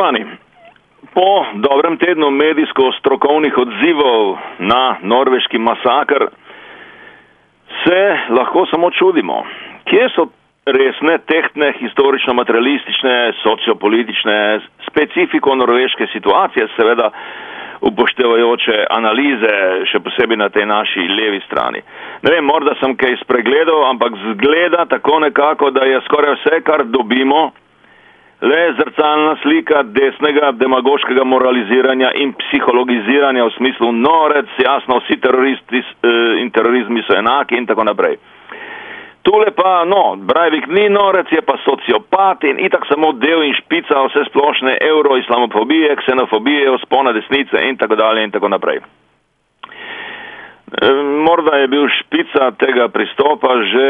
Spoštovani, po dobrem tednu medijsko-strokovnih odzivov na norveški masakr se lahko samo čudimo, kje so resne, tehtne, historično-materialistične, sociopolitične, specifiko norveške situacije, seveda upoštevajoče analize, še posebej na tej naši levi strani. Ne vem, morda sem kaj spregledal, ampak zgleda tako nekako, da je skoraj vse, kar dobimo, le zrcalna slika desnega demagoškega moraliziranja in psihologiziranja v smislu norec, jasno, vsi teroristi in terorizmi so enaki in tako naprej. Tule pa, Breivik ni norec, je pa sociopat in itak samo del in špica vse splošne euroislamofobije, ksenofobije, vzpona desnice in tako dalje in tako naprej. Morda je bil špica tega pristopa že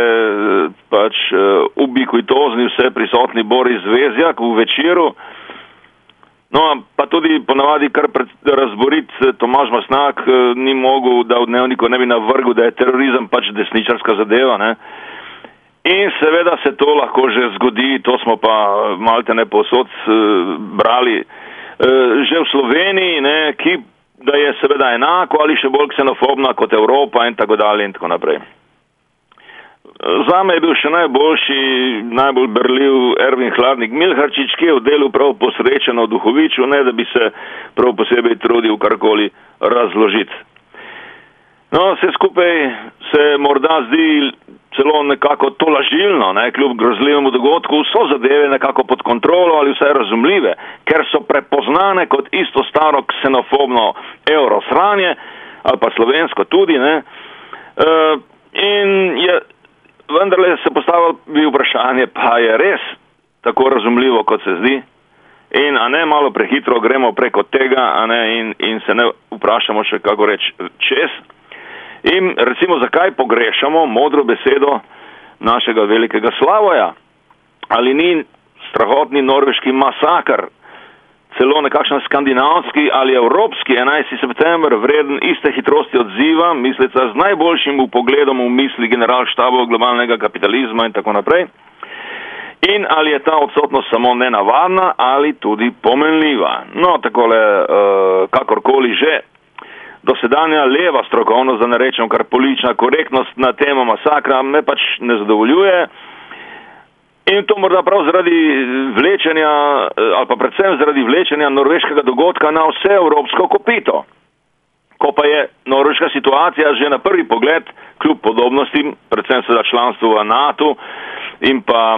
ubikuitozni vse prisotni Boris Vezjak v Večeru, pa tudi ponavadi kar razborit Tomaž Masnak ni mogel, da v Dnevniku ne bi navrgel, da je terorizem desničarska zadeva, ne. In seveda se to lahko že zgodi, to smo pa malte ne povsod brali, že v Sloveniji, ne, ki da je seveda enako ali še bolj ksenofobna kot Evropa in tako dalje in tako naprej. Zame je bil še najbolj berljiv Ervin Hladnik Milharčič, ki je v delu prav posrečeno duhovičil, ne da bi se prav posebej trudil karkoli razložiti. Vse skupaj se morda zdi celo nekako tolažilno, ne, kljub grozljivemu dogodku, so zadeve nekako pod kontrolo ali vsaj razumljive, ker so prepoznane kot isto staro ksenofobno eurosranje, ali pa slovensko tudi, ne, in je vendarle se postavilo vprašanje, pa je res tako razumljivo, kot se zdi, in a ne malo prehitro gremo preko tega, a ne, in se ne vprašamo še kako reči čez. In recimo, zakaj pogrešamo modro besedo našega velikega Slavoja? Ali ni strahotni norveški masakr, celo nekakšen skandinavski ali evropski 11. september vreden iste hitrosti odziva, mislica z najboljšim vpogledom v misli generalštabov globalnega kapitalizma in tako naprej? In ali je ta odsotnost samo nenavadna ali tudi pomenljiva? Takole, kakorkoli že, dosedanja leva strokovnost, da ne rečem kar politična korektnost na temo masakra, me ne zadovoljuje. In to morda prav zaradi vlečenja, ali pa predvsem zaradi vlečenja norveškega dogodka na vse evropsko kopito. Ko pa je norveška situacija že na prvi pogled, kljub podobnostim, predvsem seveda članstvu v NATO in pa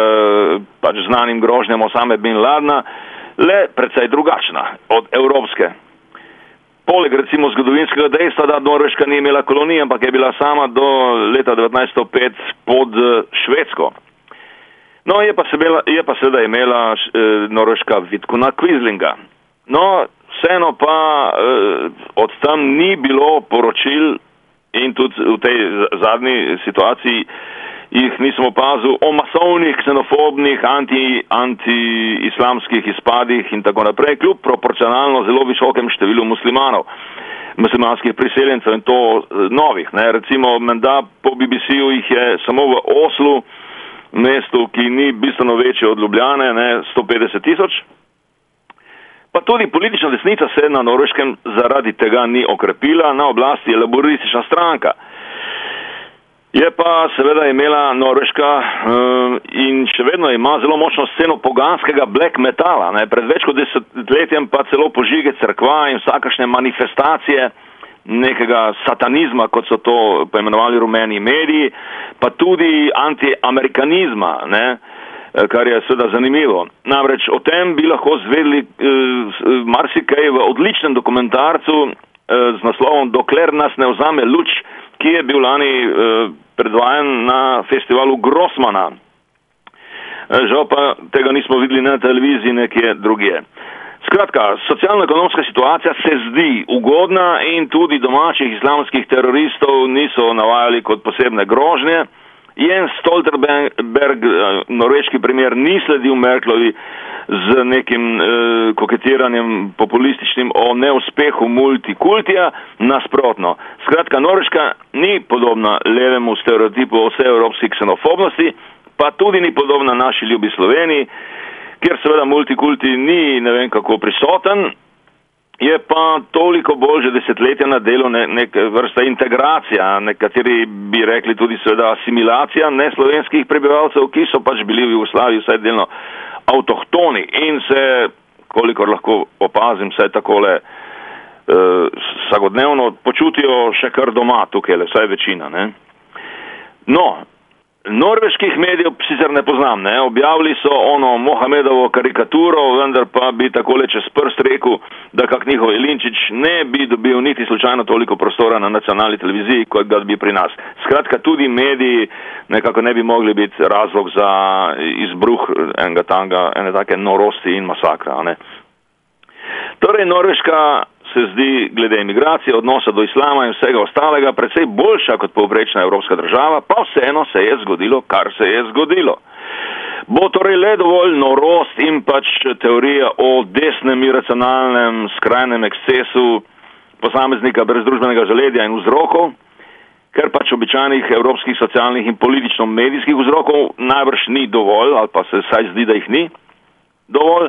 znanim grožnjam Osame bin Ladna, le precej drugačna od evropske. Poleg recimo zgodovinskega dejstva, da Norveška ni imela kolonije, ampak je bila sama do leta 1905 pod Švedsko. Je pa seveda imela Norveška Vidkuna Quislinga. Vseeno pa od tam ni bilo poročil in tudi v tej zadnji situaciji jih nisem opazil o masovnih, ksenofobnih, anti-islamskih izpadih in tako naprej, kljub proporcionalno zelo visokem številu muslimanskih priseljencev in to novih. Ne. Recimo, menda po BBC-u jih je samo v Oslu, mestu, ki ni bistveno večje od Ljubljane, 150 tisoč. Pa tudi politična desnica se na Norveškem zaradi tega ni okrepila, na oblasti je laboristična stranka. Je pa seveda imela Norveška in še vedno ima zelo močno sceno poganskega black metala. Pred več kot desetletjem pa celo požige cerkva in vsakašne manifestacije nekega satanizma, kot so to poimenovali rumeni mediji, pa tudi antiamerikanizma, kar je seveda zanimivo. Namreč o tem bi lahko zvedeli marsikaj v odličnem dokumentarcu z naslovom Dokler nas ne vzame luč, ki je bil lani predvajan na festivalu Grossmana. Žal pa tega nismo videli na televiziji nekje drugje. Skratka, socialno-ekonomska situacija se zdi ugodna in tudi domačih islamskih teroristov niso navajali kot posebne grožnje. Jens Stoltenberg, norveški premier, ni sledil Merklovi z nekim koketiranjem populističnim o neuspehu multikultija, nasprotno. Skratka, Norveška ni podobna levemu stereotipu o vseevropski ksenofobnosti, pa tudi ni podobna naši ljubi Sloveniji, kjer seveda multikulti ni ne vem kako prisoten, je pa toliko bolj že desetletja na delu neka vrsta integracija, nekateri bi rekli tudi seveda asimilacija neslovenskih prebivalcev, ki so pač bili v Jugoslaviji vsaj delno avtohtoni in se, kolikor lahko opazim, vsaj takole vsakodnevno počutijo še kar doma tukaj, vsaj večina, ne. No, norveških medijev sicer ne poznam, ne, objavili so ono Mohamedovo karikaturo, vendar pa bi takole čez prst rekel, da kak njihov Jelinčič ne bi dobil niti slučajno toliko prostora na nacionalni televiziji, kot ga bi pri nas. Skratka, tudi mediji nekako ne bi mogli biti razlog za izbruh ene take norosti in masakra, ne. Torej, Norveška se zdi glede imigracije, odnosa do islama in vsega ostalega precej boljša kot povprečna evropska država, pa vseeno se je zgodilo, kar se je zgodilo. Bo torej le dovolj norost in pač teorija o desnem iracionalnem skrajnem ekscesu posameznika brez družbenega zaledja in vzrokov, ker pač običajnih evropskih socialnih in politično-medijskih vzrokov najbrž ni dovolj, ali pa se saj zdi, da jih ni dovolj.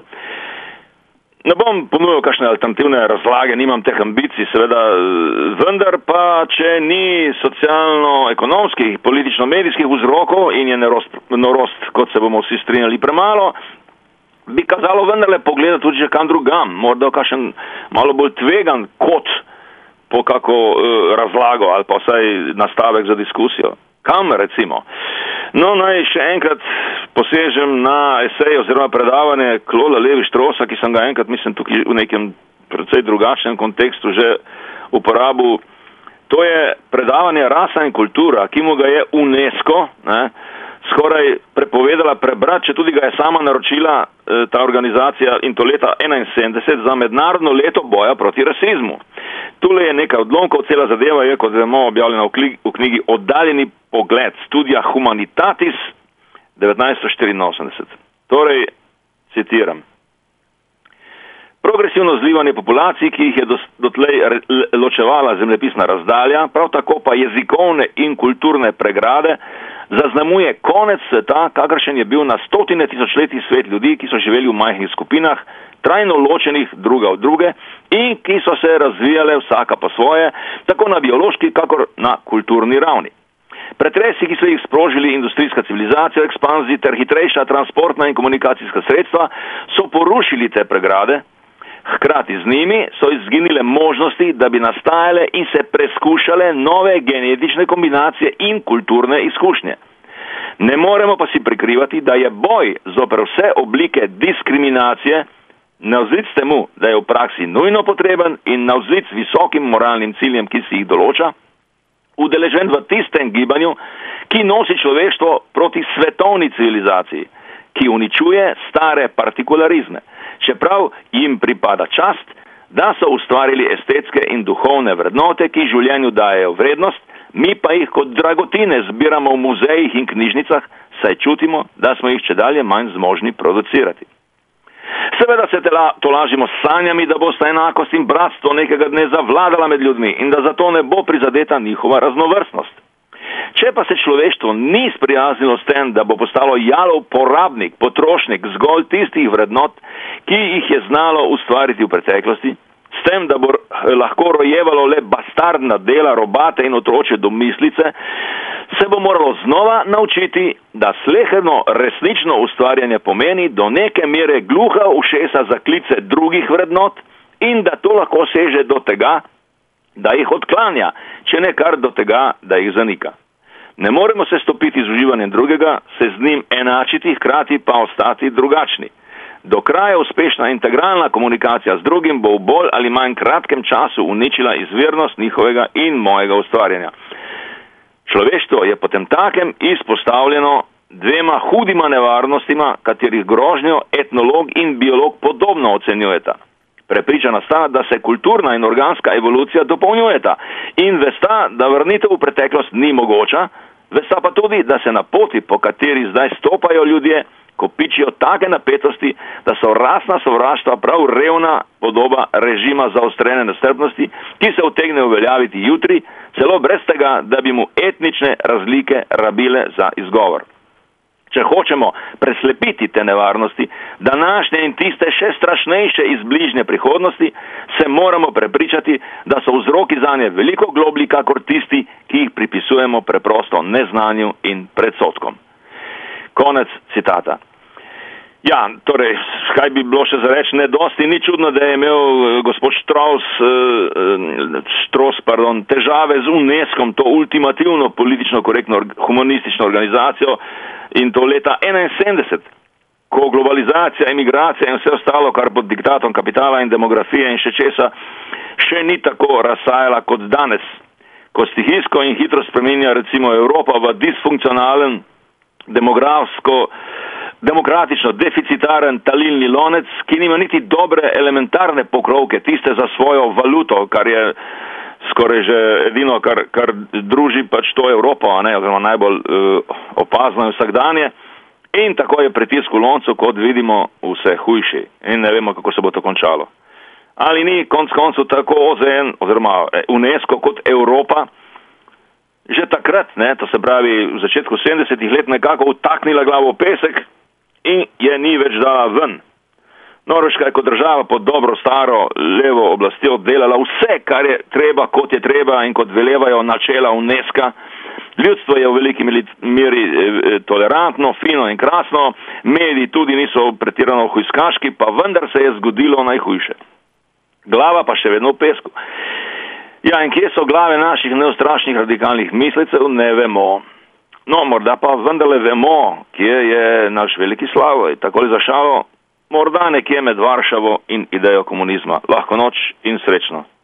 Ne bom ponujal kakšne alternativne razlage, nimam teh ambicij, seveda, vendar pa, če ni socialno-ekonomskih, politično-medijskih vzrokov in je norost, kot se bomo vsi strinjali, premalo, bi kazalo vendarle pogledati tudi že kam drugam, morda kakšen malo bolj tvegan kot po kako razlago ali pa vsaj nastavek za diskusijo. Kam recimo? No, naj še enkrat posežem na esej oziroma predavanje Kloda Levi-Štrosa, ki sem ga enkrat, mislim, tukaj v nekem precej drugačnem kontekstu že uporabil. To je predavanje Rasa in kultura, ki mu ga je UNESCO skoraj prepovedala prebrati, če tudi ga je sama naročila ta organizacija in to leta 1971 za mednarodno leto boja proti rasizmu. Tule je nekaj odlomkov, cela zadeva je, kot vemo, objavljena v knjigi Oddaljeni pogled, Studia Humanitatis 1984. Torej, citiram. Progresivno zlivanje populacij, ki jih je dotlej ločevala zemljepisna razdalja, prav tako pa jezikovne in kulturne pregrade, zaznamuje konec sveta, kakršen je bil na stotine tisočletij svet ljudi, ki so živeli v majhnih skupinah, trajno ločenih druga od druge in ki so se razvijale vsaka po svoje, tako na biološki, kakor na kulturni ravni. Pretresi, ki so jih sprožili industrijska civilizacija, ekspanziji ter hitrejša transportna in komunikacijska sredstva, so porušili te pregrade, hkrati z njimi so izginile možnosti, da bi nastajale in se preskušale nove genetične kombinacije in kulturne izkušnje. Ne moremo pa si prikrivati, da je boj zoper vse oblike diskriminacije navzlic temu, da je v praksi nujno potreben in navzlic visokim moralnim ciljem, ki si jih določa, udeležen v tistem gibanju, ki nosi človeštvo proti svetovni civilizaciji, ki uničuje stare partikularizme, čeprav jim pripada čast, da so ustvarili estetske in duhovne vrednote, ki življenju dajejo vrednost, mi pa jih kot dragotine zbiramo v muzejih in knjižnicah, saj čutimo, da smo jih čedalje manj zmožni producirati. Seveda se tolažimo s sanjami, da bosta enakost in bratstvo nekega dne zavladala med ljudmi in da zato ne bo prizadeta njihova raznovrstnost. Če pa se človeštvo ni sprijaznilo s tem, da bo postalo jalov porabnik, potrošnik zgolj tistih vrednot, ki jih je znalo ustvariti v preteklosti, s tem, da bo lahko rojevalo le bastardna dela, robate in otročje domislice, se bo moralo znova naučiti, da sleherno resnično ustvarjanje pomeni do neke mere gluha ušesa za klice drugih vrednot in da to lahko seže do tega, da jih odklanja, če ne kar do tega, da jih zanika. Ne moremo se stopiti z uživanjem drugega, se z njim enačiti, hkrati pa ostati drugačni. Do kraja uspešna integralna komunikacija z drugim bo v bolj ali manj kratkem času uničila izvirnost njihovega in mojega ustvarjanja. Človeštvo je potem takem izpostavljeno dvema hudima nevarnostima, katerih grožnjo etnolog in biolog podobno ocenjujeta. Prepričana sta, da se kulturna in organska evolucija dopolnjujeta in vesta, da vrnitev v preteklost ni mogoča, vesta pa tudi, da se na poti, po kateri zdaj stopajo ljudje, kopičijo take napetosti, da so rasna sovraštva prav revna podoba režima zaostrene nestrpnosti, ki se utegne uveljaviti jutri, celo brez tega, da bi mu etnične razlike rabile za izgovor. Če hočemo preslepiti te nevarnosti, današnje in tiste še strašnejše iz bližnje prihodnosti, se moramo prepričati, da so vzroki zanje veliko globlji, kakor tisti, ki jih pripisujemo preprosto neznanju in predsodkom. Konec citata. Ja, torej, kaj bi bilo še za reči, nedosti ni čudno, da je imel gospod Štros, težave z UNESCO, to ultimativno politično korektno humanistično organizacijo, in to leta 1971, ko globalizacija, emigracija in vse ostalo, kar pod diktatom kapitala in demografije in še česa, še ni tako razsajala kot danes, ko stihijsko in hitro spreminja recimo Evropa v disfunkcionalen, demokratično deficitaren talilni lonec, ki nima niti dobre elementarne pokrovke, tiste za svojo valuto, kar je skoraj že edino, kar druži pač to Evropo, oziroma najbolj opazno in vsakdanje. In tako je pritisk v loncu, kot vidimo, vse hujši. In ne vemo, kako se bo to končalo. Ali ni konc koncu tako OZN, oziroma UNESCO kot Evropa, že takrat, to se pravi v začetku 70-ih let, nekako utaknila glavo v pesek in je ni več dala ven. Norveška je kot država pod dobro staro levo oblastjo delala vse, kar je treba, kot je treba in kot velevajo načela UNESCO. Ljudstvo je v veliki meri tolerantno, fino in krasno, mediji tudi niso pretirano hujskaški, pa vendar se je zgodilo najhujše. Glava pa še vedno v pesku. Ja, in kje so glave naših neustrašnih radikalnih mislecev, ne vemo. No, morda pa vendarle vemo, kje je naš veliki Slavoj, takole za šalo, morda nekje med Varšavo in idejo komunizma. Lahko noč in srečno.